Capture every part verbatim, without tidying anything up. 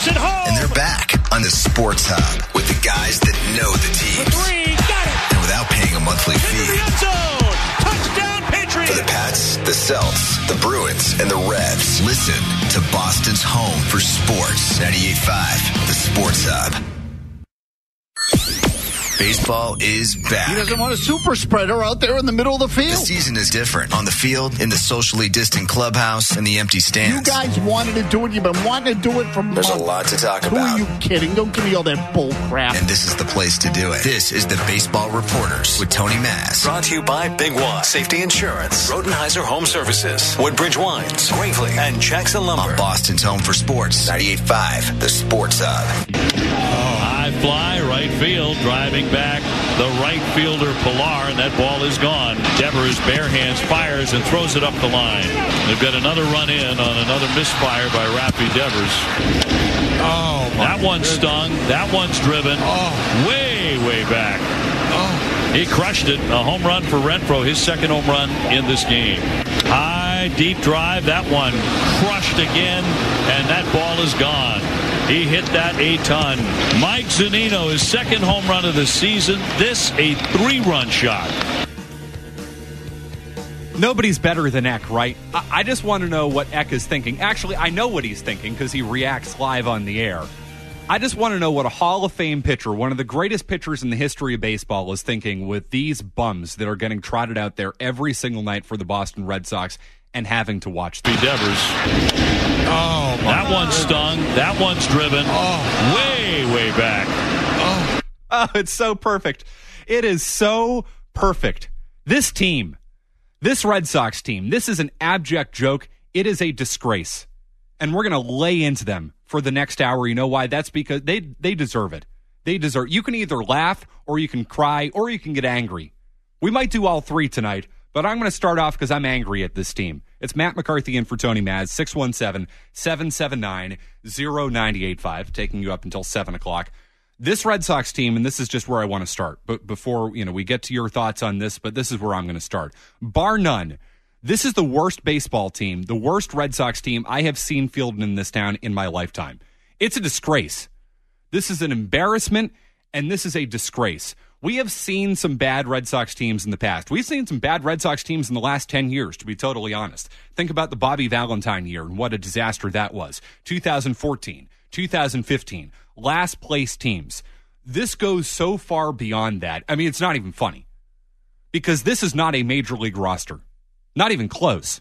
fires it home. And they're back on the Sports Hub with the guys that know the team. Three, got it. And without paying a monthly fee. The end zone. Touchdown, Patriots. For the Pats, the Celts, the Bruins, and the Revs. Listen to Boston's home for sports. ninety-eight point five, the Sports Hub. Baseball is back. He doesn't want a super spreader out there in the middle of the field. The season is different on the field, in the socially distant clubhouse, and the empty stands. You guys wanted to do it. You've been wanting to do it from There's months. a lot to talk Who about. are you kidding? Don't give me all that bull crap. And this is the place to do it. This is the Baseball Reporters with Tony Maz. Brought to you by Big Y Safety Insurance, Rodenheiser Home Services, Woodbridge Wines, Gravely, and Jackson Lumber. On Boston's home for sports, ninety-eight point five, the Sports Hub. High fly, right field, driving back the right fielder Pilar, and that ball is gone. Devers bare hands fires and throws it up the line. They've got another run in on another misfire by Rafi Devers. Oh, that one stung. That one's driven oh. way, way back. Oh. He crushed it. A home run for Renfroe, his second home run in this game. High, deep drive. That one crushed again, and that ball is gone. He hit that a ton. Mike Zunino, his second home run of the season. This a three-run shot. Nobody's better than Eck, right? I, I just want to know what Eck is thinking. Actually, I know what he's thinking because he reacts live on the air. I just want to know what a Hall of Fame pitcher, one of the greatest pitchers in the history of baseball, is thinking with these bums that are getting trotted out there every single night for the Boston Red Sox and having to watch them. Devers. Oh, my that one stung. That one's driven oh. way, way back. Oh. oh, it's so perfect. It is so perfect. This team, this Red Sox team, this is an abject joke. It is a disgrace. And we're going to lay into them for the next hour. You know why? That's because they they deserve it. They deserve. You can either laugh or you can cry or you can get angry. We might do all three tonight, but I'm going to start off because I'm angry at this team. It's Matt McCarthy in for Tony Maz, six one seven, seven seven nine, zero nine eight five, taking you up until seven o'clock. This Red Sox team, and this is just where I want to start, but before you know we get to your thoughts on this, but this is where I'm going to start. Bar none, this is the worst baseball team, the worst Red Sox team I have seen fielded in this town in my lifetime. It's a disgrace. This is an embarrassment, and this is a disgrace. We have seen some bad Red Sox teams in the past. We've seen some bad Red Sox teams in the last ten years, to be totally honest. Think about the Bobby Valentine year and what a disaster that was. two thousand fourteen, two thousand fifteen, last place teams. This goes so far beyond that. I mean, it's not even funny because this is not a major league roster. Not even close.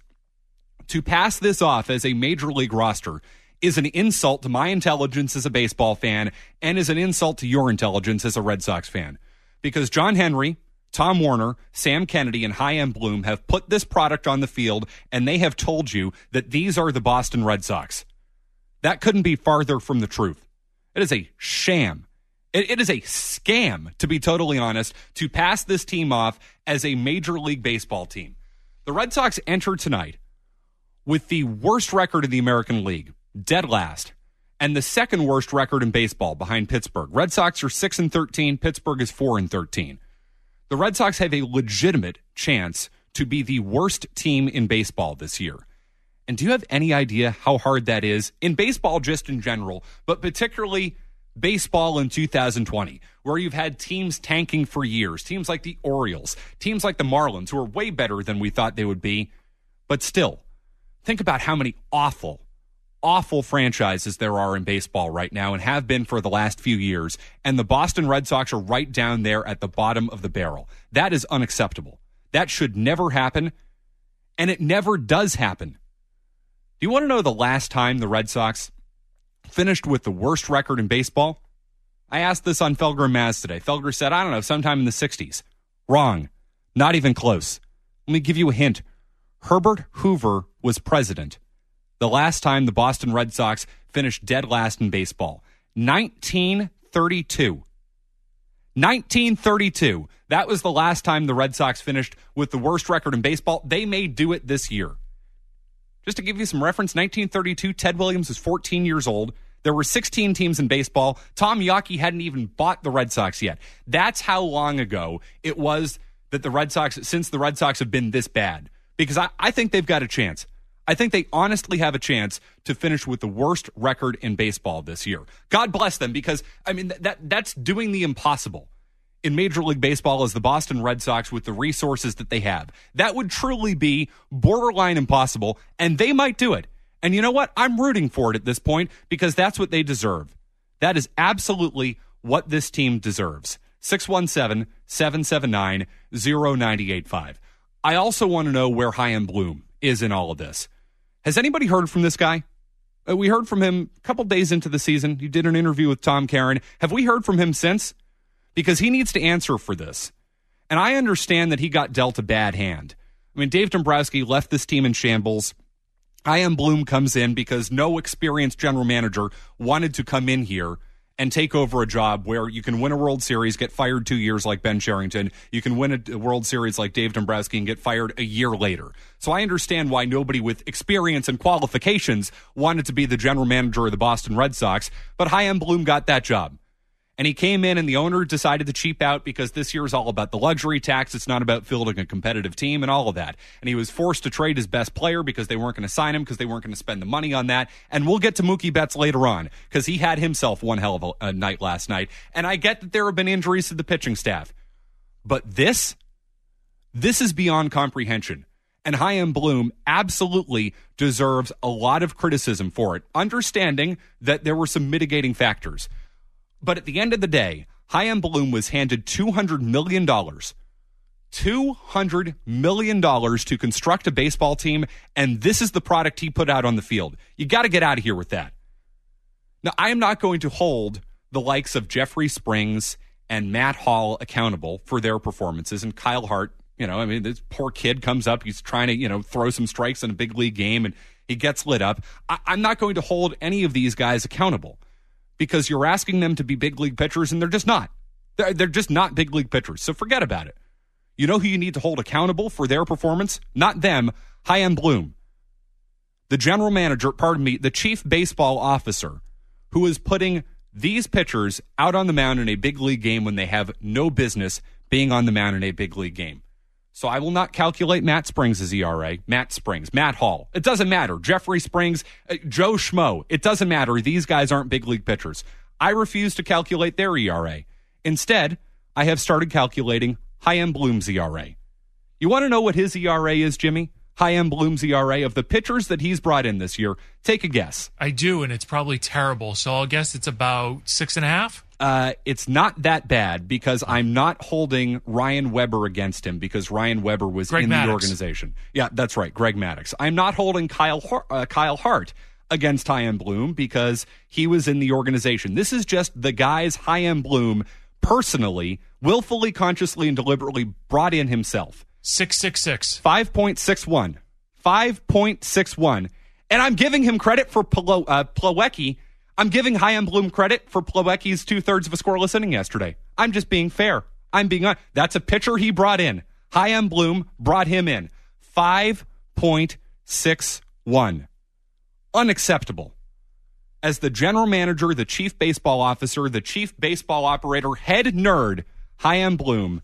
To pass this off as a major league roster is an insult to my intelligence as a baseball fan and is an insult to your intelligence as a Red Sox fan. Because John Henry, Tom Warner, Sam Kennedy, and Chaim Bloom have put this product on the field, and they have told you that these are the Boston Red Sox. That couldn't be farther from the truth. It is a sham. It, it is a scam, to be totally honest, to pass this team off as a Major League Baseball team. The Red Sox enter tonight with the worst record in the American League, dead last, and the second worst record in baseball behind Pittsburgh. Red Sox are six and thirteen, Pittsburgh is four and thirteen. The Red Sox have a legitimate chance to be the worst team in baseball this year. And do you have any idea how hard that is? In baseball just in general, but particularly baseball in two thousand twenty, where you've had teams tanking for years, teams like the Orioles, teams like the Marlins, who are way better than we thought they would be. But still, think about how many awful, awful franchises there are in baseball right now and have been for the last few years. And the Boston Red Sox are right down there at the bottom of the barrel. That is unacceptable. That should never happen. And it never does happen. Do you want to know the last time the Red Sox finished with the worst record in baseball? I asked this on Felger and Maz today. Felger said, I don't know, sometime in the sixties. Wrong. Not even close. Let me give you a hint. Herbert Hoover was president the last time the Boston Red Sox finished dead last in baseball. nineteen thirty-two. nineteen thirty-two. That was the last time the Red Sox finished with the worst record in baseball. They may do it this year. Just to give you some reference, nineteen thirty-two, Ted Williams was fourteen years old. There were sixteen teams in baseball. Tom Yawkey hadn't even bought the Red Sox yet. That's how long ago it was that the Red Sox, since the Red Sox have been this bad. Because I, I think they've got a chance. I think they honestly have a chance to finish with the worst record in baseball this year. God bless them, because, I mean, that that's doing the impossible in Major League Baseball as the Boston Red Sox with the resources that they have. That would truly be borderline impossible, and they might do it. And you know what? I'm rooting for it at this point because that's what they deserve. That is absolutely what this team deserves. six one seven, seven seven nine, zero nine eight five. I also want to know where Chaim Bloom is in all of this. Has anybody heard from this guy? Uh, we heard from him a couple days into the season. He did an interview with Tom Caron. Have we heard from him since? Because he needs to answer for this. And I understand that he got dealt a bad hand. I mean, Dave Dombrowski left this team in shambles. Chaim Bloom comes in because no experienced general manager wanted to come in here and take over a job where you can win a World Series, get fired two years like Ben Cherington. You can win a World Series like Dave Dombrowski and get fired a year later. So I understand why nobody with experience and qualifications wanted to be the general manager of the Boston Red Sox, but Chaim Bloom got that job. And he came in and the owner decided to cheap out because this year is all about the luxury tax. It's not about fielding a competitive team and all of that. And he was forced to trade his best player because they weren't going to sign him because they weren't going to spend the money on that. And we'll get to Mookie Betts later on because he had himself one hell of a, a night last night. And I get that there have been injuries to the pitching staff. But this, this is beyond comprehension. And Chaim Bloom absolutely deserves a lot of criticism for it, understanding that there were some mitigating factors. But at the end of the day, Chaim Bloom was handed two hundred million dollars. two hundred million dollars to construct a baseball team, and this is the product he put out on the field. You got to get out of here with that. Now, I am not going to hold the likes of Jeffrey Springs and Matt Hall accountable for their performances, and Kyle Hart, you know, I mean, this poor kid comes up, he's trying to, you know, throw some strikes in a big league game, and he gets lit up. I- I'm not going to hold any of these guys accountable, because you're asking them to be big league pitchers, and they're just not. They're, they're just not big league pitchers, so forget about it. You know who you need to hold accountable for their performance? Not them, Chaim Bloom. The general manager, pardon me, the chief baseball officer, who is putting these pitchers out on the mound in a big league game when they have no business being on the mound in a big league game. So I will not calculate Matt Springs' E R A. Matt Springs, Matt Hall. It doesn't matter. Jeffrey Springs, uh, Joe Schmo. It doesn't matter. These guys aren't big league pitchers. I refuse to calculate their E R A. Instead, I have started calculating Chaim Bloom's E R A. You want to know what his E R A is, Jimmy? Chaim Bloom's E R A of the pitchers that he's brought in this year. Take a guess. I do, and it's probably terrible. So I'll guess it's about six and a half. Uh, it's not that bad because I'm not holding Ryan Weber against him because Ryan Weber was Greg in Maddux. the organization. Yeah, that's right, Greg Maddux. I'm not holding Kyle Har- uh, Kyle Hart against Chaim Bloom because he was in the organization. This is just the guys Chaim Bloom personally, willfully, consciously, and deliberately brought in himself. six six six. five point six one. five point six one. And I'm giving him credit for Plo- uh, Plawecki. I'm giving Chaim Bloom credit for Plawecki's two-thirds of a scoreless inning yesterday. I'm just being fair. I'm being honest. That's a pitcher he brought in. Chaim Bloom brought him in. five point six one. Unacceptable. As the general manager, the chief baseball officer, the chief baseball operator, head nerd, Chaim Bloom,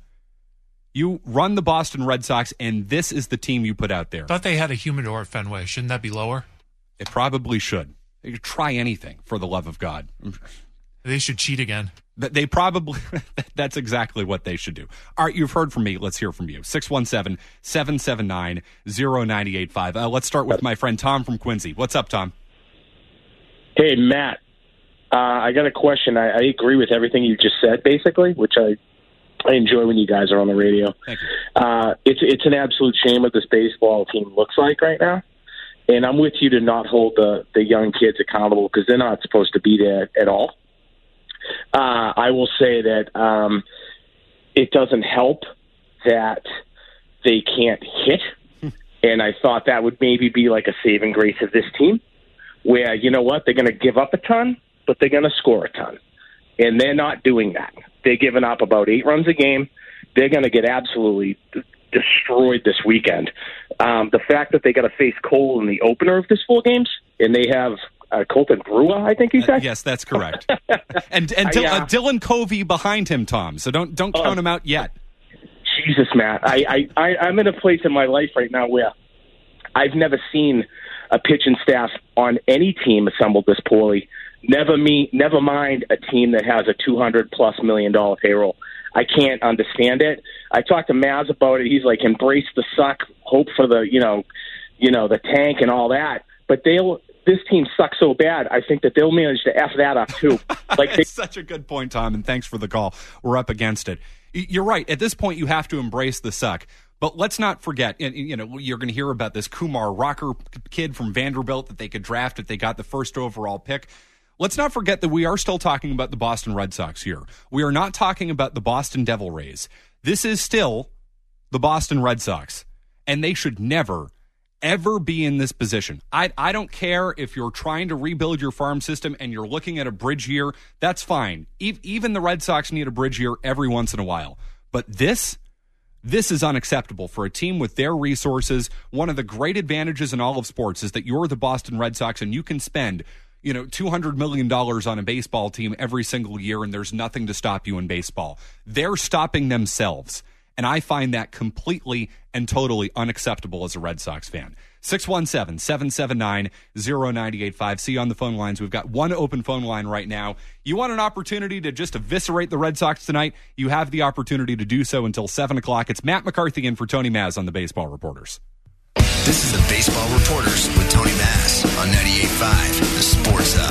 you run the Boston Red Sox, and this is the team you put out there. Thought they had a humidor at Fenway. Shouldn't that be lower? It probably should. They could try anything, for the love of God. They should cheat again. They probably, that's exactly what they should do. All right, you've heard from me. Let's hear from you. six one seven, seven seven nine, zero nine eight five. Uh, let's start with my friend Tom from Quincy. What's up, Tom? Hey, Matt. Uh, I got a question. I, I agree with everything you just said, basically, which I I enjoy when you guys are on the radio. Thank you. Uh, it's it's an absolute shame what this baseball team looks like right now. And I'm with you to not hold the, the young kids accountable because they're not supposed to be there at all. Uh, I will say that um, it doesn't help that they can't hit. And I thought that would maybe be like a saving grace of this team where, you know what, they're going to give up a ton, but they're going to score a ton. And they're not doing that. They're giving up about eight runs a game. They're going to get absolutely destroyed this weekend. Um, the fact that they got to face Cole in the opener of this four games, and they have uh, Colton Brewer, I think he said. Uh, yes, that's correct. and and Dil- I, uh, uh, Dylan Covey behind him, Tom. So don't don't count uh, him out yet. Jesus, Matt, I, I, I I'm in a place in my life right now where I've never seen a pitching staff on any team assembled this poorly. Never me, never mind a team that has a two hundred plus million dollar payroll. I can't understand it. I talked to Maz about it. He's like, embrace the suck, hope for the, you know, you know, the tank and all that. But they'll, this team sucks so bad, I think that they'll manage to F that up too. Like they- It's such a good point, Tom, and thanks for the call. We're up against it. You're right. At this point, you have to embrace the suck. But let's not forget, you know, you're going to hear about this Kumar Rocker kid from Vanderbilt that they could draft if they got the first overall pick. Let's not forget that we are still talking about the Boston Red Sox here. We are not talking about the Boston Devil Rays. This is still the Boston Red Sox, and they should never, ever be in this position. I, I don't care if you're trying to rebuild your farm system and you're looking at a bridge year. That's fine. E- even the Red Sox need a bridge year every once in a while. But this, this is unacceptable for a team with their resources. One of the great advantages in all of sports is that you're the Boston Red Sox and you can spend, you know, two hundred million dollars on a baseball team every single year, and there's nothing to stop you in baseball. They're stopping themselves, and I find that completely and totally unacceptable as a Red Sox fan. six one seven, seven seven nine, zero nine eight five. See you on the phone lines. We've got one open phone line right now. You want an opportunity to just eviscerate the Red Sox tonight? You have the opportunity to do so until seven o'clock. It's Matt McCarthy in for Tony Maz on the Baseball Reporters. This is the Baseball Reporters with Tony Maz on ninety-eight point five, The Sports Hub.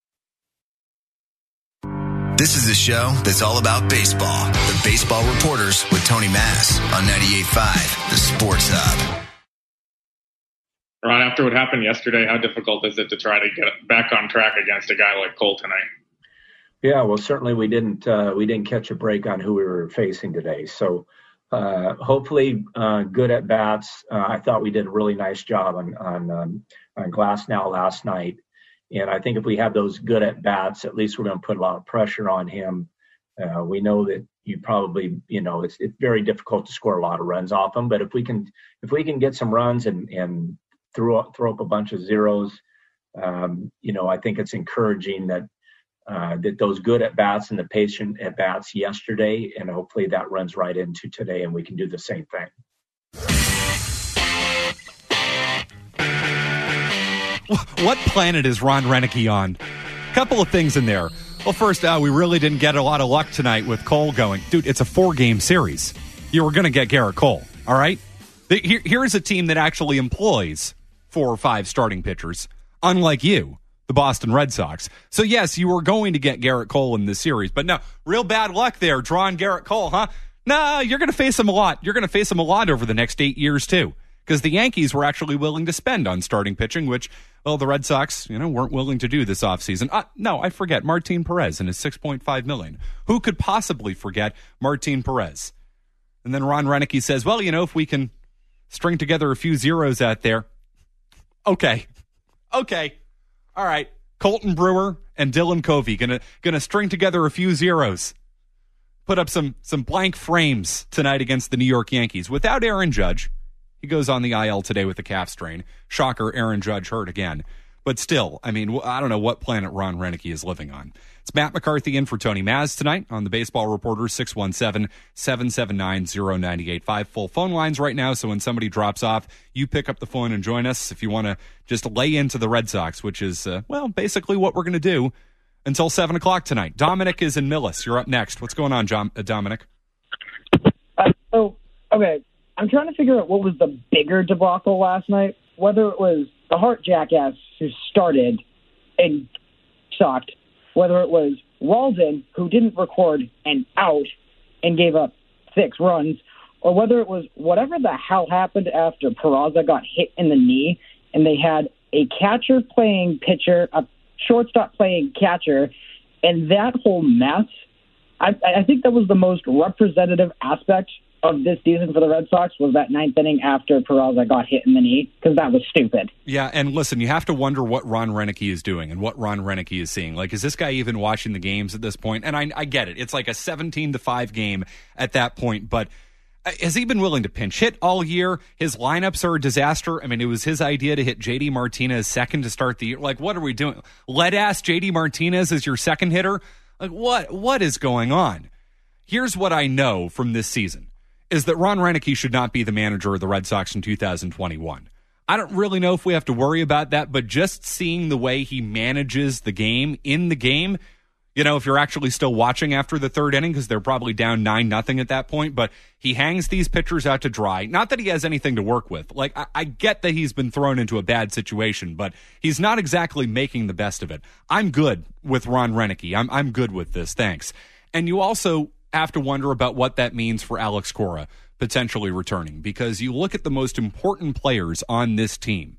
This is the show that's all about baseball. The Baseball Reporters with Tony Maz on ninety-eight point five, The Sports Hub. Ron, after what happened yesterday, how difficult is it to try to get back on track against a guy like Cole tonight? Yeah, well, certainly we didn't uh, we didn't catch a break on who we were facing today. So uh, hopefully, uh, good at bats. Uh, I thought we did a really nice job on on um, on Glasnow last night, and I think if we have those good at bats, at least we're going to put a lot of pressure on him. Uh, we know that you probably, you know, it's it's very difficult to score a lot of runs off him, but if we can if we can get some runs and and throw up, throw up a bunch of zeros, um, you know, I think it's encouraging that. Uh, that those good at bats and the patient at bats yesterday, and hopefully that runs right into today, and we can do the same thing. What planet is Ron Renicky on? Couple of things in there. Well, first, uh, we really didn't get a lot of luck tonight with Cole going. Dude, it's a four-game series. You were going to get Garrett Cole, all right? Here, here's a team that actually employs four or five starting pitchers, unlike you. The Boston Red Sox. So, yes, you were going to get Garrett Cole in this series, but no, real bad luck there drawing Garrett Cole, huh? Nah, you're going to face him a lot. You're going to face him a lot over the next eight years, too, because the Yankees were actually willing to spend on starting pitching, which, well, the Red Sox, you know, weren't willing to do this offseason. Uh, no, I forget Martin Perez and his six point five million dollars. Who could possibly forget Martin Perez? And then Ron Renicky says, well, you know, if we can string together a few zeros out there. Okay. Okay. All right, Colton Brewer and Dylan Covey gonna gonna string together a few zeros, put up some some blank frames tonight against the New York Yankees. Without Aaron Judge, he goes on the I L today with a calf strain. Shocker, Aaron Judge hurt again. But still, I mean, I don't know what planet Ron Renicky is living on. It's Matt McCarthy in for Tony Maz tonight on the Baseball Reporters, six one seven, seven seven nine, zero nine eight five. Full phone lines right now, so when somebody drops off, you pick up the phone and join us if you want to just lay into the Red Sox, which is, uh, well, basically what we're going to do until seven o'clock tonight. Dominic is in Millis. You're up next. What's going on, John, uh, Dominic? Uh, so, okay, I'm trying to figure out what was the bigger debacle last night, whether it was the Hart jackass who started and sucked, whether it was Walden, who didn't record an out and gave up six runs, or whether it was whatever the hell happened after Peraza got hit in the knee and they had a catcher playing pitcher, a shortstop playing catcher, and that whole mess. I, I think that was the most representative aspect of this season for the Red Sox was that ninth inning after Peraza got hit in the knee, because that was stupid. Yeah, and listen, you have to wonder what Ron Renicky is doing and what Ron Renicky is seeing. Like, is this guy even watching the games at this point? And I, I get it. It's like a seventeen to five game at that point, but has he been willing to pinch hit all year? His lineups are a disaster. I mean, it was his idea to hit J D Martinez second to start the year. Like, what are we doing? Lead-ass J D Martinez as your second hitter? Like, what? What is going on? Here's what I know from this season. Is that Ron Renicky should not be the manager of the Red Sox in two thousand twenty-one. I don't really know if we have to worry about that, but just seeing the way he manages the game in the game, you know, if you're actually still watching after the third inning, because they're probably down nine nothing at that point, but he hangs these pitchers out to dry. Not that he has anything to work with. Like, I, I get that he's been thrown into a bad situation, but he's not exactly making the best of it. I'm good with Ron Renicky. I'm I'm good with this. Thanks. And you also have to wonder about what that means for Alex Cora potentially returning, because you look at the most important players on this team.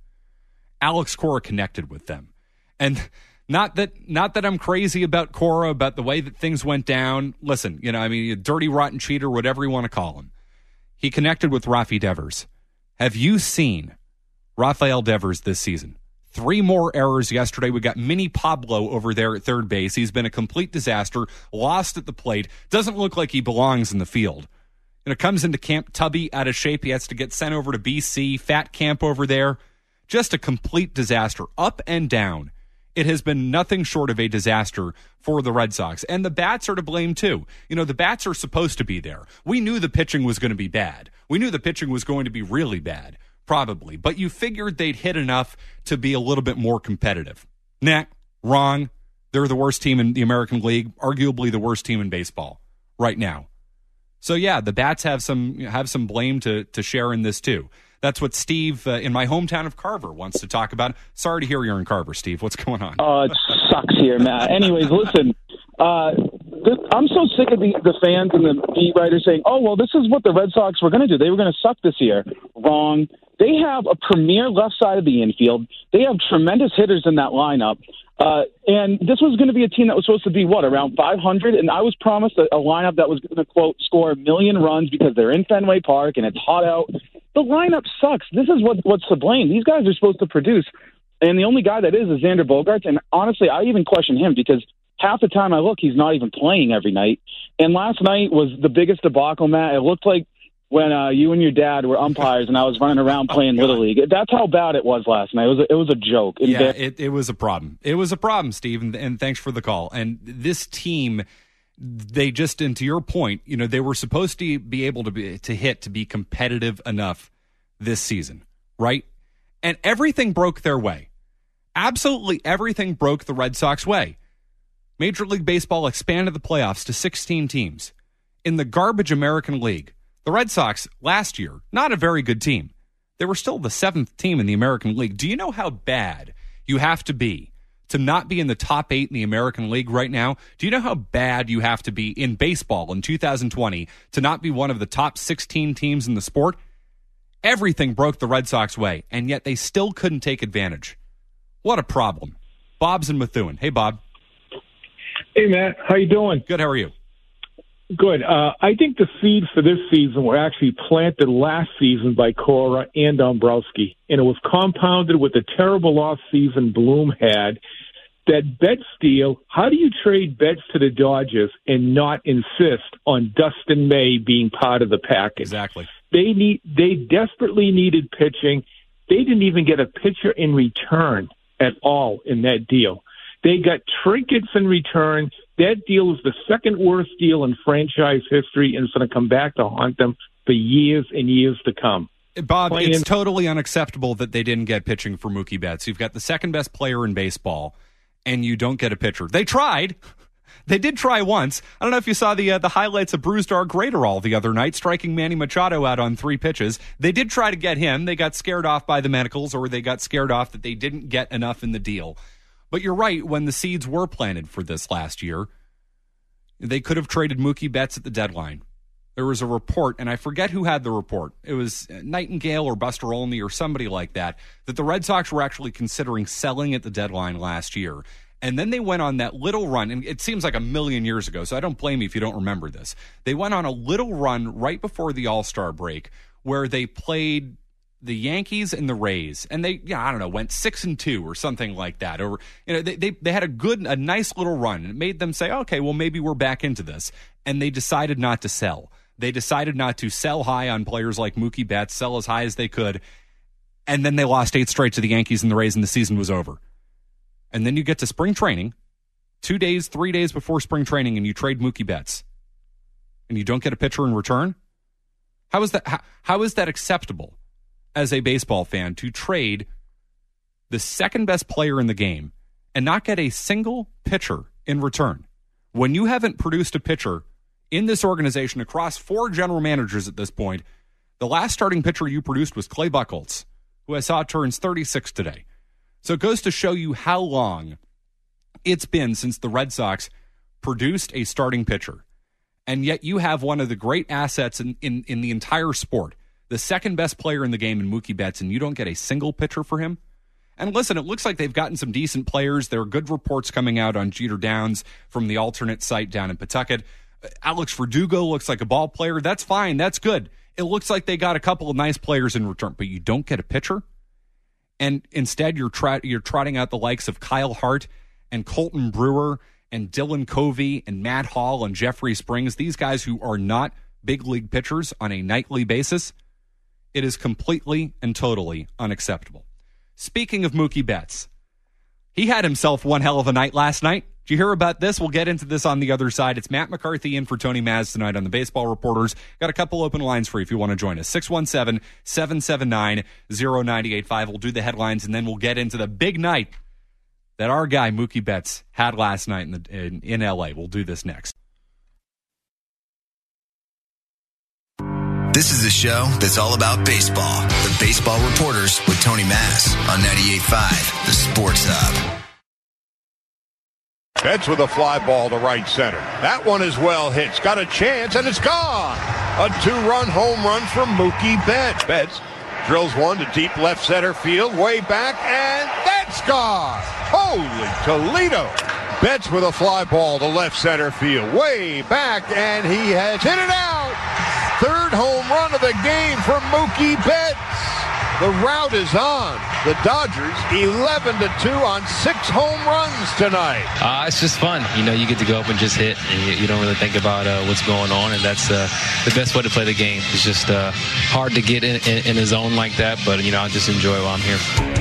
Alex Cora connected with them. And not that not that I'm crazy about Cora, about the way that things went down. Listen, you know, I mean, a dirty, rotten cheater, whatever you want to call him. He connected with Rafi Devers. Have you seen Rafael Devers this season? Three more errors yesterday. We got Mini Pablo over there at third base. He's been a complete disaster, lost at the plate, doesn't look like he belongs in the field. You know, comes into camp tubby, out of shape. He has to get sent over to B C, fat camp over there. Just a complete disaster, up and down. It has been nothing short of a disaster for the Red Sox. And the bats are to blame, too. You know, the bats are supposed to be there. We knew the pitching was going to be bad. We knew the pitching was going to be really bad, probably. But you figured they'd hit enough to be a little bit more competitive. Nah, wrong. They're the worst team in the American League, arguably the worst team in baseball right now. So, yeah, the bats have some have some blame to, to share in this, too. That's what Steve uh, in my hometown of Carver wants to talk about. Sorry to hear you're in Carver, Steve. What's going on? Oh, it sucks here, Matt. Anyways, listen, uh, this, I'm so sick of the, the fans and the beat writers saying, oh, well, this is what the Red Sox were going to do. They were going to suck this year. Wrong. They have a premier left side of the infield. They have tremendous hitters in that lineup. Uh, and this was going to be a team that was supposed to be, what, around five hundred? And I was promised a, a lineup that was going to, quote, score a million runs because they're in Fenway Park and it's hot out. The lineup sucks. This is what, what's to blame. These guys are supposed to produce. And the only guy that is is Xander Bogaerts. And honestly, I even question him because half the time I look, he's not even playing every night. And last night was the biggest debacle, Matt. It looked like when uh, you and your dad were umpires and I was running around playing oh, Little League. That's how bad it was last night. It was a, it was a joke. Yeah, it, it was a problem. It was a problem, Steve, and, and thanks for the call. And this team, they just, and to your point, you know, they were supposed to be able to be to hit, to be competitive enough this season, right? And everything broke their way. Absolutely everything broke the Red Sox way. Major League Baseball expanded the playoffs to sixteen teams. In the garbage American League, the Red Sox last year, not a very good team. They were still the seventh team in the American League. Do you know how bad you have to be to not be in the top eight in the American League right now? Do you know how bad you have to be in baseball in two thousand twenty to not be one of the top sixteen teams in the sport? Everything broke the Red Sox way, and yet they still couldn't take advantage. What a problem. Bob's in Methuen. Hey, Bob. Hey, Matt. How you doing? Good. How are you? Good. Uh, I think the seeds for this season were actually planted last season by Cora and Dombrowski, and it was compounded with the terrible off-season Bloom had. That bet steal, how do you trade bets to the Dodgers and not insist on Dustin May being part of the package? Exactly. They need. They desperately needed pitching. They didn't even get a pitcher in return at all in that deal. They got trinkets in return. That deal was the second worst deal in franchise history, and it's going to come back to haunt them for years and years to come. Bob, Playing- it's totally unacceptable that they didn't get pitching for Mookie Betts. You've got the second best player in baseball, and you don't get a pitcher. They tried. They did try once. I don't know if you saw the uh, the highlights of Brusdar Graterol the other night, striking Manny Machado out on three pitches. They did try to get him. They got scared off by the medicals, or they got scared off that they didn't get enough in the deal. But you're right, when the seeds were planted for this last year, they could have traded Mookie Betts at the deadline. There was a report, and I forget who had the report. It was Nightingale or Buster Olney or somebody like that, that the Red Sox were actually considering selling at the deadline last year. And then they went on that little run, and it seems like a million years ago, so I don't blame you if you don't remember this. They went on a little run right before the All-Star break where they played the Yankees and the Rays, and they, yeah, I don't know, went six and two or something like that. Or, you know, they, they they had a good, a nice little run, and it made them say, okay, well, maybe we're back into this. And they decided not to sell. They decided not to sell high on players like Mookie Betts, sell as high as they could, and then they lost eight straight to the Yankees and the Rays, and the season was over. And then you get to spring training, two days, three days before spring training, and you trade Mookie Betts, and you don't get a pitcher in return? How is that? How, how is that acceptable? as a baseball fan to trade the second best player in the game and not get a single pitcher in return. When you haven't produced a pitcher in this organization across four general managers at this point, the last starting pitcher you produced was Clay Buchholz, who I saw turns thirty-six today. So it goes to show you how long it's been since the Red Sox produced a starting pitcher. And yet you have one of the great assets in, in, in the entire sport, the second best player in the game in Mookie Betts, and you don't get a single pitcher for him? And listen, it looks like they've gotten some decent players. There are good reports coming out on Jeter Downs from the alternate site down in Pawtucket. Alex Verdugo looks like a ball player. That's fine. That's good. It looks like they got a couple of nice players in return, but you don't get a pitcher? And instead, you're, try, you're trotting out the likes of Kyle Hart and Colton Brewer and Dylan Covey and Matt Hall and Jeffrey Springs, these guys who are not big league pitchers on a nightly basis. It is completely and totally unacceptable. Speaking of Mookie Betts, he had himself one hell of a night last night. Did you hear about this? We'll get into this on the other side. It's Matt McCarthy in for Tony Maz tonight on the Baseball Reporters. Got a couple open lines for you if you want to join us. six one seven, seven seven nine, zero nine eight five. We'll do the headlines, and then we'll get into the big night that our guy Mookie Betts had last night in, the, in, in L A. We'll do this next. This is the show that's all about baseball. The Baseball Reporters with Tony Maz on ninety-eight point five, the Sports Hub. Betts with a fly ball to right center. That one is well hit. It's got a chance, and it's gone. A two-run home run from Mookie Betts. Betts drills one to deep left center field, way back, and that's gone. Holy Toledo. Betts with a fly ball to left center field, way back, and he has hit it out. Third home run of the game from Mookie Betts. The route is on. The Dodgers eleven to two on six home runs tonight. Uh, it's just fun. You know, you get to go up and just hit, and you, you don't really think about uh, what's going on, and that's uh, the best way to play the game. It's just uh, hard to get in, in, in a zone like that, but, you know, I just enjoy while I'm here.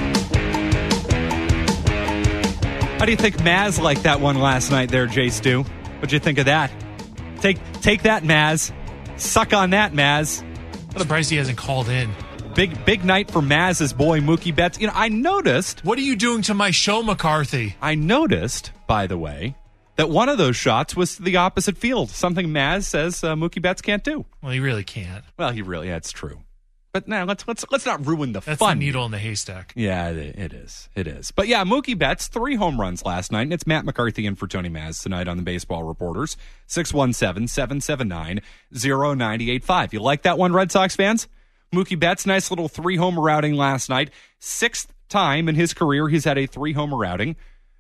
How do you think Maz liked that one last night there, Jay Stu? What'd you think of that? Take take that, Maz. Suck on that, Maz. I'm surprised he hasn't called in. Big big night for Maz's boy, Mookie Betts. You know, I noticed... What are you doing to my show, McCarthy? I noticed, by the way, that one of those shots was to the opposite field, something Maz says uh, Mookie Betts can't do. Well, he really can't. Well, he really... Yeah, it's true. But now, let's let's let's not ruin the That's fun. the needle in the haystack. Yeah, it, it is. It is. But yeah, Mookie Betts, three home runs last night, and it's Matt McCarthy in for Tony Maz tonight on the Baseball Reporters. six one seven, seven seven nine, zero nine eight five. You like that one, Red Sox fans? Mookie Betts, nice little three-homer outing last night. Sixth time in his career he's had a three-homer outing.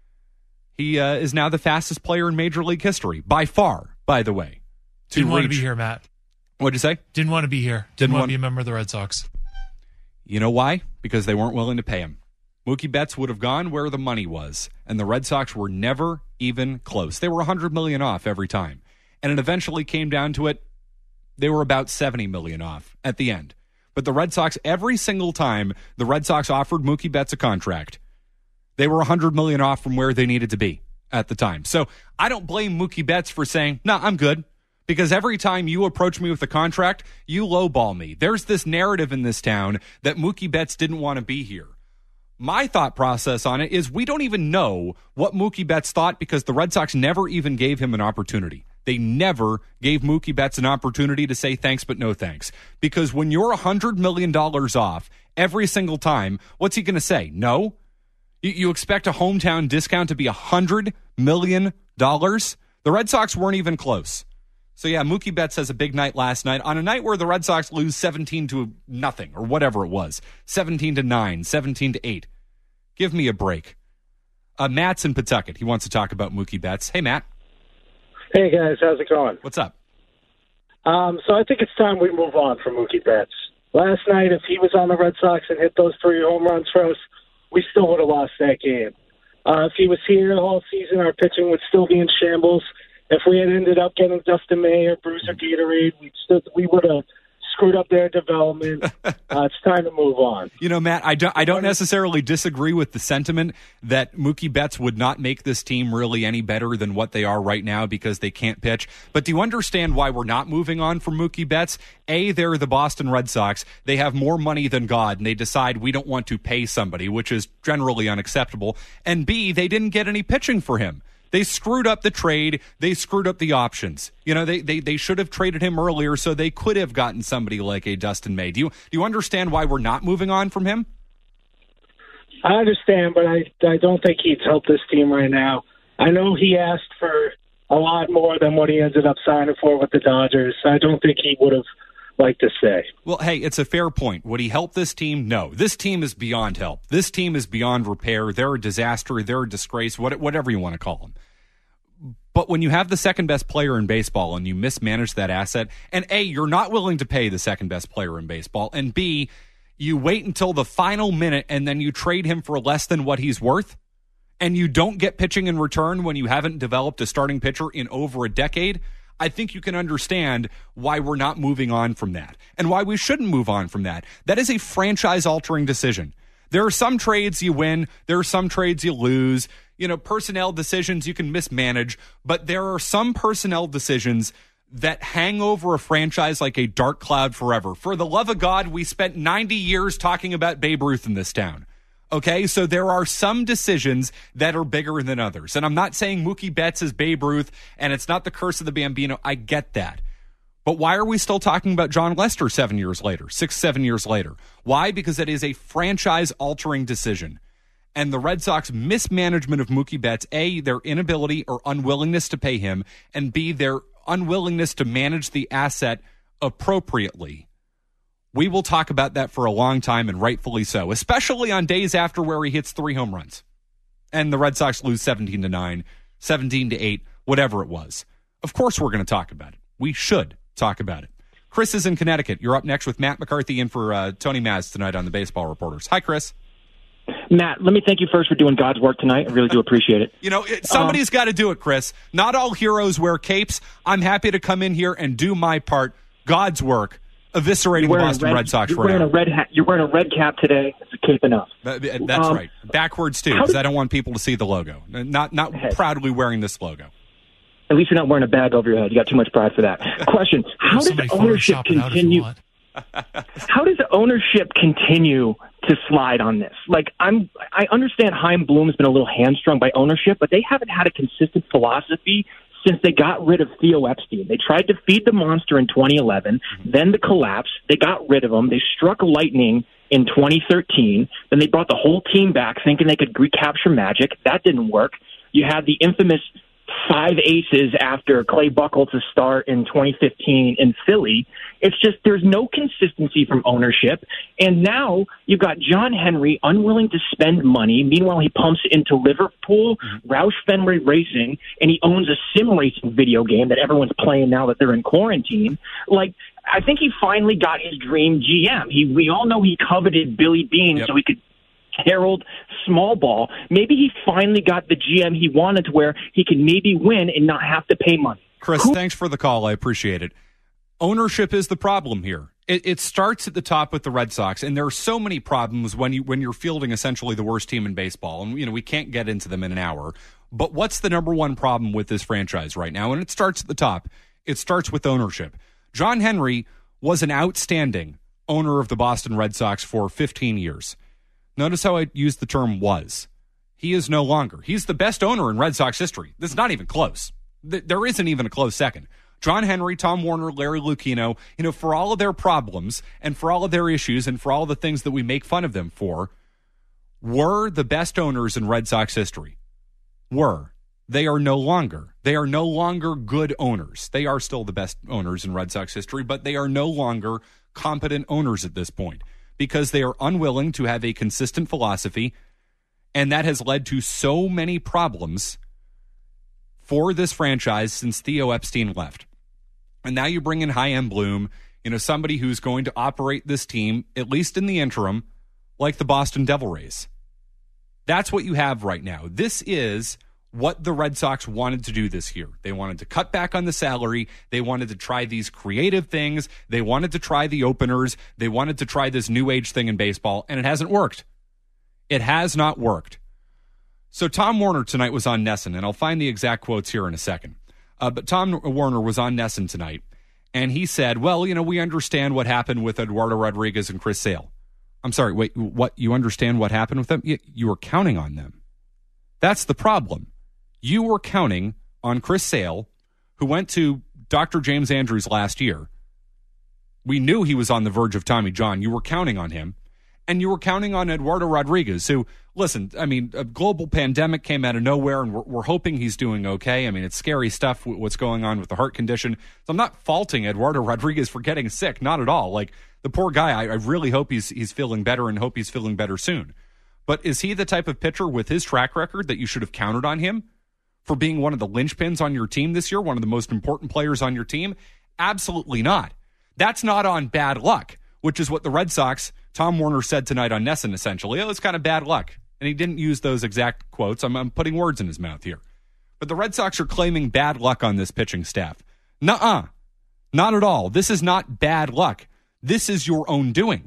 He uh, is now the fastest player in Major League history, by far, by the way. Didn't reach... want to be here, Matt. What'd you say? Didn't want to be here. Didn't, Didn't want to be a member of the Red Sox. You know why? Because they weren't willing to pay him. Mookie Betts would have gone where the money was, and the Red Sox were never even close. They were one hundred million dollars off every time, and it eventually came down to it. They were about seventy million dollars off at the end. But the Red Sox, every single time the Red Sox offered Mookie Betts a contract, they were one hundred million dollars off from where they needed to be at the time. So I don't blame Mookie Betts for saying, no, nah, I'm good. Because every time you approach me with a contract, you lowball me. There's this narrative in this town that Mookie Betts didn't want to be here. My thought process on it is we don't even know what Mookie Betts thought because the Red Sox never even gave him an opportunity. They never gave Mookie Betts an opportunity to say thanks but no thanks. Because when you're one hundred million dollars off every single time, what's he going to say? No? You, you expect a hometown discount to be one hundred million dollars? The Red Sox weren't even close. So yeah, Mookie Betts has a big night last night on a night where the Red Sox lose seventeen to nothing or whatever it was. seventeen to nine, seventeen to eight. Give me a break. Uh, Matt's in Pawtucket. He wants to talk about Mookie Betts. Hey, Matt. Hey, guys. How's it going? What's up? Um, so I think it's time we move on from Mookie Betts. Last night, if he was on the Red Sox and hit those three home runs for us, we still would have lost that game. Uh, if he was here all season, our pitching would still be in shambles. If we had ended up getting Dustin May or Bruce or Gatorade, we'd still, we would have screwed up their development. uh, it's time to move on. You know, Matt, I don't, I don't necessarily disagree with the sentiment that Mookie Betts would not make this team really any better than what they are right now because they can't pitch. But do you understand why we're not moving on from Mookie Betts? A, they're the Boston Red Sox. They have more money than God, and they decide we don't want to pay somebody, which is generally unacceptable. And B, they didn't get any pitching for him. They screwed up the trade. They screwed up the options. You know, they, they they should have traded him earlier so they could have gotten somebody like a Dustin May. Do you do you understand why we're not moving on from him? I understand, but I I don't think he's helped this team right now. I know he asked for a lot more than what he ended up signing for with the Dodgers. I don't think he would have liked to say. Well, hey, it's a fair point. Would he help this team? No. This team is beyond help. This team is beyond repair. They're a disaster. They're a disgrace, whatever you want to call them. But when you have the second best player in baseball and you mismanage that asset, and A, you're not willing to pay the second best player in baseball, and B, you wait until the final minute and then you trade him for less than what he's worth, and you don't get pitching in return when you haven't developed a starting pitcher in over a decade, I think you can understand why we're not moving on from that and why we shouldn't move on from that. That is a franchise-altering decision. There are some trades you win. There are some trades you lose. You know, personnel decisions you can mismanage, but there are some personnel decisions that hang over a franchise like a dark cloud forever. For the love of God, we spent ninety years talking about Babe Ruth in this town. Okay, so there are some decisions that are bigger than others. And I'm not saying Mookie Betts is Babe Ruth and it's not the curse of the Bambino. I get that. But why are we still talking about John Lester seven years later, six, seven years later? Why? Because it is a franchise-altering decision. And the Red Sox mismanagement of Mookie Betts, A, their inability or unwillingness to pay him, and B, their unwillingness to manage the asset appropriately. We will talk about that for a long time, and rightfully so, especially on days after where he hits three home runs. And the Red Sox lose seventeen to nine, seventeen to eight, whatever it was. Of course we're going to talk about it. We should talk about it. Chris is in Connecticut. You're up next with Matt McCarthy in for uh, Tony Maz tonight on the Baseball Reporters. Hi, Chris. Matt, let me thank you first for doing God's work tonight. I really do appreciate it. You know, it, somebody's um, got to do it, Chris. Not all heroes wear capes. I'm happy to come in here and do my part. God's work. Eviscerating the Boston red, Red Sox you're for wearing now. a red hat. You're wearing a red cap today. It's a cape enough. That, that's um, right. Backwards, too, because I don't want people to see the logo. Not not hey. proudly wearing this logo. At least you're not wearing a bag over your head. You got too much pride for that. Question, how does ownership continue? How does ownership continue to slide on this? Like, I'm, I understand Chaim Bloom has been a little hamstrung by ownership, but they haven't had a consistent philosophy since they got rid of Theo Epstein. They tried to feed the monster in twenty eleven, then the collapse. They got rid of him. They struck lightning in twenty thirteen. Then they brought the whole team back thinking they could recapture magic. That didn't work. You had the infamous five aces after Clay Buchholz's start in twenty fifteen in Philly. It's just there's no consistency from ownership. And now you've got John Henry unwilling to spend money. Meanwhile, he pumps into Liverpool, mm-hmm. Roush Fenway Racing, and he owns a sim racing video game that everyone's playing now that they're in quarantine. Like, I think he finally got his dream G M. He, we all know he coveted Billy Beane yep. so he could herald small ball. Maybe he finally got the G M he wanted to where he can maybe win and not have to pay money. Chris, Who- thanks for the call. I appreciate it. Ownership is the problem here. It, it starts at the top with the Red Sox, and there are so many problems when you when you're fielding essentially the worst team in baseball. And you know we can't get into them in an hour. But what's the number one problem with this franchise right now? And it starts at the top. It starts with ownership. John Henry was an outstanding owner of the Boston Red Sox for fifteen years. Notice how I used the term was. He is no longer. He's the best owner in Red Sox history. This is not even close. There isn't even a close second. John Henry, Tom Warner, Larry Lucchino, you know, for all of their problems and for all of their issues and for all the things that we make fun of them for, were the best owners in Red Sox history. Were. They are no longer. They are no longer good owners. They are still the best owners in Red Sox history, but they are no longer competent owners at this point because they are unwilling to have a consistent philosophy, and that has led to so many problems for this franchise since Theo Epstein left. And now you bring in Chaim Bloom, you know, somebody who's going to operate this team, at least in the interim, like the Boston Devil Rays. That's what you have right now. This is what the Red Sox wanted to do this year. They wanted to cut back on the salary. They wanted to try these creative things. They wanted to try the openers. They wanted to try this new age thing in baseball, and it hasn't worked. It has not worked. So Tom Werner tonight was on Nesson, and I'll find the exact quotes here in a second. Uh, but Tom Werner was on Nesson tonight, and he said, well, you know, we understand what happened with Eduardo Rodriguez and Chris Sale. I'm sorry, wait, what? You understand what happened with them? You, you were counting on them. That's the problem. You were counting on Chris Sale, who went to Doctor James Andrews last year. We knew he was on the verge of Tommy John. You were counting on him. And you were counting on Eduardo Rodriguez, who, listen, I mean, a global pandemic came out of nowhere, and we're, we're hoping he's doing okay. I mean, it's scary stuff, what's going on with the heart condition. So I'm not faulting Eduardo Rodriguez for getting sick, not at all. Like, the poor guy, I, I really hope he's he's feeling better and hope he's feeling better soon. But is he the type of pitcher with his track record that you should have counted on him for being one of the linchpins on your team this year, one of the most important players on your team? Absolutely not. That's not on bad luck, which is what the Red Sox, Tom Werner said tonight on Nesson, essentially. Oh, it's kind of bad luck. And he didn't use those exact quotes. I'm, I'm putting words in his mouth here. But the Red Sox are claiming bad luck on this pitching staff. Nuh-uh. Not at all. This is not bad luck. This is your own doing.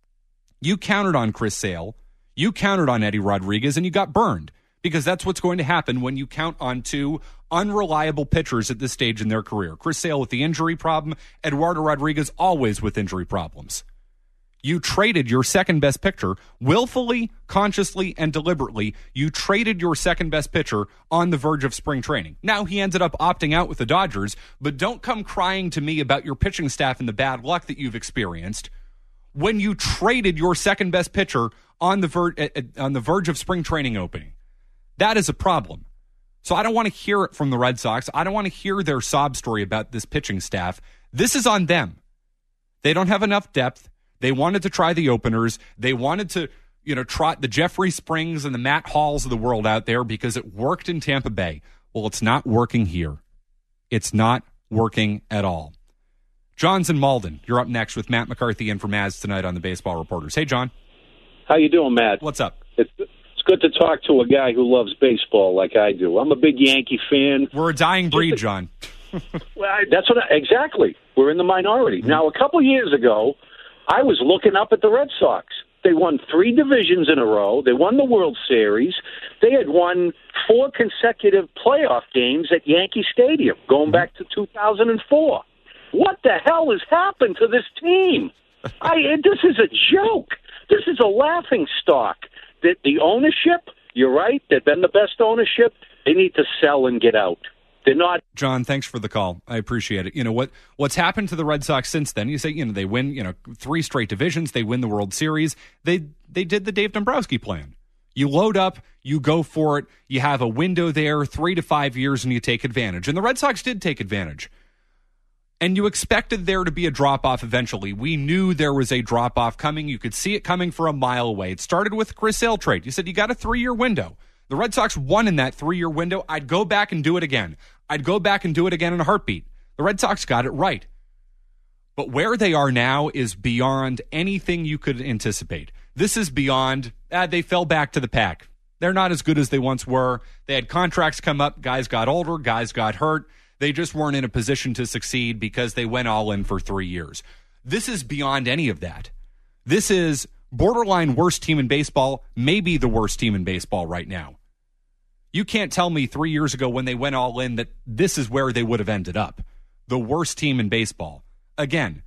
You counted on Chris Sale. You counted on Eddie Rodriguez, and you got burned. Because that's what's going to happen when you count on two unreliable pitchers at this stage in their career. Chris Sale with the injury problem, Eduardo Rodriguez always with injury problems. You traded your second-best pitcher willfully, consciously, and deliberately. You traded your second-best pitcher on the verge of spring training. Now he ended up opting out with the Dodgers, but don't come crying to me about your pitching staff and the bad luck that you've experienced when you traded your second-best pitcher on the ver- on the verge of spring training opening. That is a problem. So I don't want to hear it from the Red Sox. I don't want to hear their sob story about this pitching staff. This is on them. They don't have enough depth. They wanted to try the openers. They wanted to, you know, trot the Jeffrey Springs and the Matt Halls of the world out there because it worked in Tampa Bay. Well, it's not working here. It's not working at all. John's in Malden. You're up next with Matt McCarthy in for Maz tonight on the Baseball Reporters. Hey, John. How you doing, Matt? What's up? It's It's good to talk to a guy who loves baseball like I do. I'm a big Yankee fan. We're a dying breed, John. Well, I, that's what I, exactly. We're in the minority. Mm-hmm. Now, a couple years ago, I was looking up at the Red Sox. They won three divisions in a row. They won the World Series. They had won four consecutive playoff games at Yankee Stadium, going back to two thousand four. What the hell has happened to this team? I, this is a joke. This is a laughing stock. The, the ownership, you're right, they've been the best ownership. They need to sell and get out. They're not. John, thanks for the call. I appreciate it. You know what? What's happened to the Red Sox since then? You say, you know, they win, you know, three straight divisions. They win the World Series. They they did the Dave Dombrowski plan. You load up, you go for it. You have a window there, three to five years, and you take advantage. And the Red Sox did take advantage. And you expected there to be a drop-off eventually. We knew there was a drop-off coming. You could see it coming for a mile away. It started with the Chris Sale trade. You said you got a three-year window. The Red Sox won in that three-year window. I'd go back and do it again. I'd go back and do it again in a heartbeat. The Red Sox got it right. But where they are now is beyond anything you could anticipate. This is beyond, ah, they fell back to the pack. They're not as good as they once were. They had contracts come up. Guys got older. Guys got hurt. They just weren't in a position to succeed because they went all in for three years. This is beyond any of that. This is borderline worst team in baseball, maybe the worst team in baseball right now. You can't tell me three years ago when they went all in that this is where they would have ended up. The worst team in baseball. Again,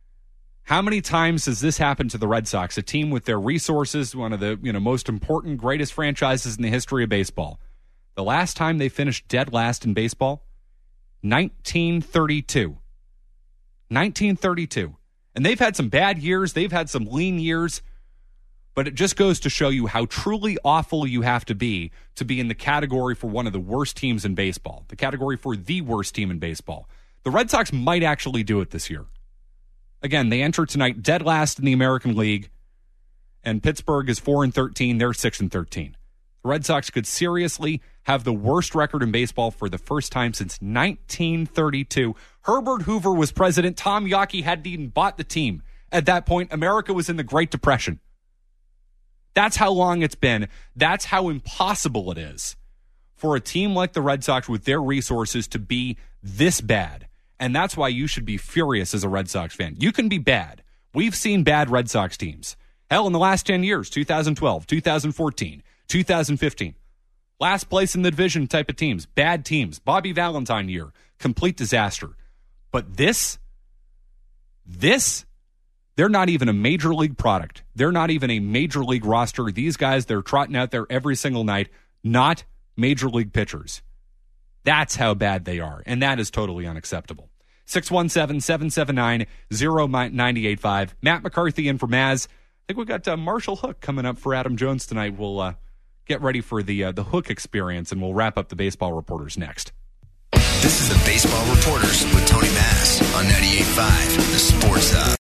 how many times has this happened to the Red Sox, a team with their resources, one of the you know most important, greatest franchises in the history of baseball? The last time they finished dead last in baseball? nineteen thirty-two. nineteen thirty-two. And they've had some bad years. They've had some lean years. But it just goes to show you how truly awful you have to be to be in the category for one of the worst teams in baseball. The category for the worst team in baseball. The Red Sox might actually do it this year. Again, they enter tonight dead last in the American League. And Pittsburgh is four and thirteen. They're six and thirteen. The Red Sox could seriously have the worst record in baseball for the first time since nineteen thirty-two. Herbert Hoover was president. Tom Yawkey hadn't even bought the team. At that point, America was in the Great Depression. That's how long it's been. That's how impossible it is for a team like the Red Sox with their resources to be this bad. And that's why you should be furious as a Red Sox fan. You can be bad. We've seen bad Red Sox teams. Hell, in the last ten years, two thousand twelve, two thousand fourteen, two thousand fifteen. Last place in the division type of teams. Bad teams. Bobby Valentine year. Complete disaster. But this, this, they're not even a major league product. They're not even a major league roster. These guys, they're trotting out there every single night. Not major league pitchers. That's how bad they are. And that is totally unacceptable. six one seven, seven seven nine, zero nine eight five. Matt McCarthy in for Maz. I think we got uh, Marshall Hook coming up for Adam Jones tonight. We'll uh, get ready for the uh, the Hook experience, and we'll wrap up the Baseball Reporters next. This is the Baseball Reporters with Tony Mass on ninety-eight point five, the Sports Hub.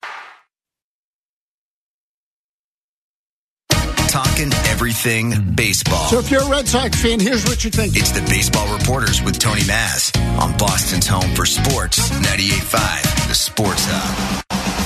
Talking everything baseball. So if you're a Red Sox fan, here's what you think. It's the Baseball Reporters with Tony Mass on Boston's home for sports, ninety-eight point five, the Sports Hub.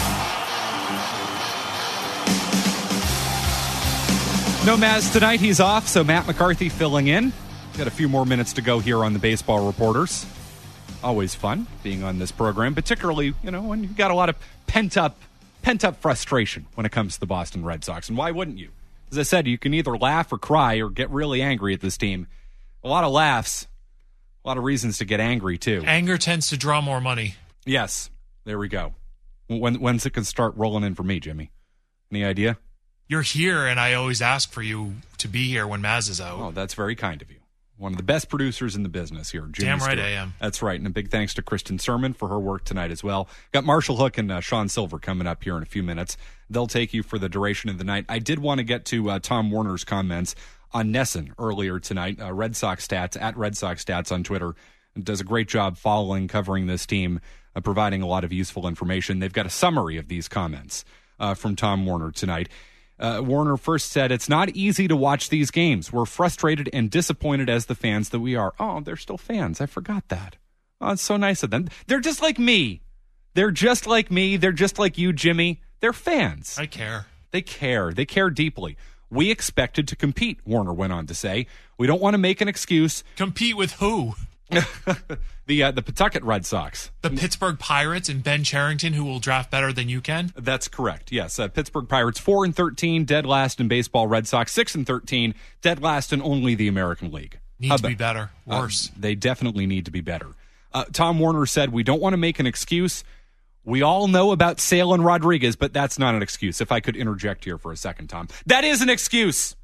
No Maz tonight. He's off, so Matt McCarthy filling in. Got a few more minutes to go here on the Baseball Reporters. Always fun being on this program, particularly, you know, when you've got a lot of pent-up pent-up frustration when it comes to the Boston Red Sox. And why wouldn't you? As I said, you can either laugh or cry or get really angry at this team. A lot of laughs, a lot of reasons to get angry, too. Anger tends to draw more money. Yes, there we go. When, when's it going to start rolling in for me, Jimmy? Any idea? You're here, and I always ask for you to be here when Maz is out. Oh, that's very kind of you. One of the best producers in the business here, Jimmy Damn right Stewart. I am. That's right, and a big thanks to Kristen Sermon for her work tonight as well. Got Marshall Hook and uh, Sean Silver coming up here in a few minutes. They'll take you for the duration of the night. I did want to get to uh, Tom Warner's comments on Nesson earlier tonight. Uh, Red Sox Stats, at Red Sox Stats on Twitter, does a great job following, covering this team, uh, providing a lot of useful information. They've got a summary of these comments uh, from Tom Warner tonight. Uh, Warner first said, "It's not easy to watch these games. We're frustrated and disappointed as the fans that we are." Oh, they're still fans. I forgot that. Oh, it's so nice of them. They're just like me. They're just like me. They're just like you, Jimmy. They're fans. I care. They care. They care deeply. We expected to compete, Warner went on to say. We don't want to make an excuse. Compete with who? the uh, the Pawtucket Red Sox. The Pittsburgh Pirates and Ben Cherington, who will draft better than you can? That's correct, yes. Uh, Pittsburgh Pirates, four and thirteen, dead last in baseball. Red Sox, six and thirteen, dead last in only the American League. Need How to be about, better. Worse. Uh, they definitely need to be better. Uh, Tom Warner said, "We don't want to make an excuse. We all know about Sale and Rodriguez, but that's not an excuse." If I could interject here for a second, Tom. That is an excuse.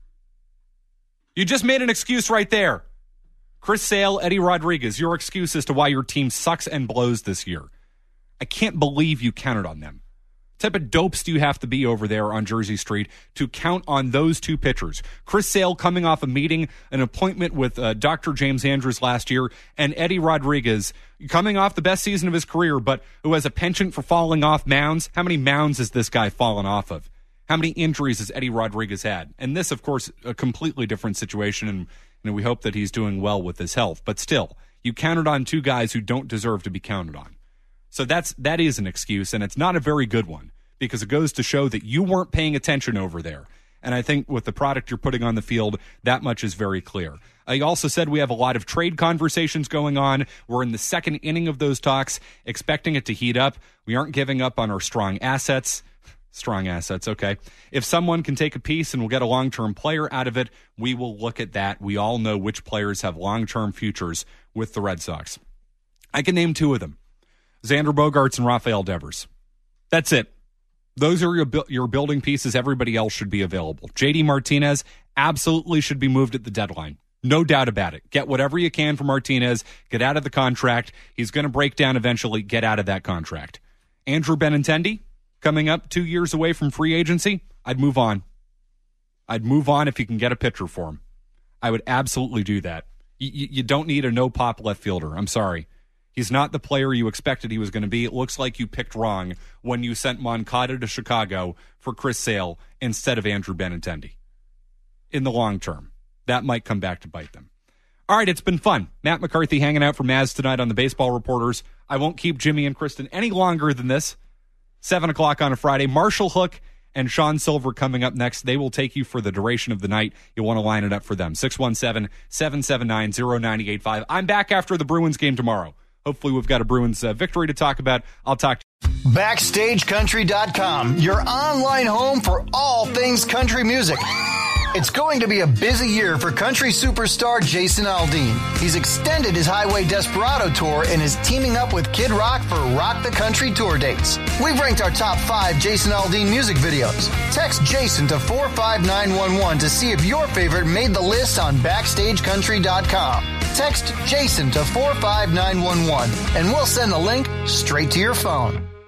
You just made an excuse right there. Chris Sale, Eddie Rodriguez, your excuse as to why your team sucks and blows this year. I can't believe you counted on them. What type of dopes do you have to be over there on Jersey Street to count on those two pitchers? Chris Sale coming off a meeting, an appointment with uh, Doctor James Andrews last year, and Eddie Rodriguez coming off the best season of his career, but who has a penchant for falling off mounds. How many mounds has this guy fallen off of? How many injuries has Eddie Rodriguez had? And this, of course, a completely different situation, and you know, we hope that he's doing well with his health. But still, you counted on two guys who don't deserve to be counted on. So that's that is an excuse, and it's not a very good one, because it goes to show that you weren't paying attention over there. And I think with the product you're putting on the field, that much is very clear. He also said we have a lot of trade conversations going on. We're in the second inning of those talks, expecting it to heat up. We aren't giving up on our strong assets. Strong assets, okay. If someone can take a piece and we'll get a long-term player out of it, we will look at that. We all know which players have long-term futures with the Red Sox. I can name two of them. Xander Bogaerts and Rafael Devers. That's it. Those are your, your building pieces. Everybody else should be available. J D Martinez absolutely should be moved at the deadline. No doubt about it. Get whatever you can from Martinez. Get out of the contract. He's going to break down eventually. Get out of that contract. Andrew Benintendi, coming up two years away from free agency, I'd move on. I'd move on if you can get a pitcher for him. I would absolutely do that. You, you don't need a no-pop left fielder. I'm sorry. He's not the player you expected he was going to be. It looks like you picked wrong when you sent Moncada to Chicago for Chris Sale instead of Andrew Benintendi. In the long term, that might come back to bite them. All right, it's been fun. Matt McCarthy hanging out for Maz tonight on the Baseball Reporters. I won't keep Jimmy and Kristen any longer than this. seven o'clock on a Friday. Marshall Hook and Sean Silver coming up next. They will take you for the duration of the night. You'll want to line it up for them. six one seven, seven seven nine, zero nine eight five. I'm back after the Bruins game tomorrow. Hopefully we've got a Bruins uh, victory to talk about. I'll talk to you. Backstage Country dot com, your online home for all things country music. It's going to be a busy year for country superstar Jason Aldean. He's extended his Highway Desperado tour and is teaming up with Kid Rock for Rock the Country tour dates. We've ranked our top five Jason Aldean music videos. Text Jason to four five nine one one to see if your favorite made the list on Backstage Country dot com. Text Jason to four five nine one one and we'll send the link straight to your phone.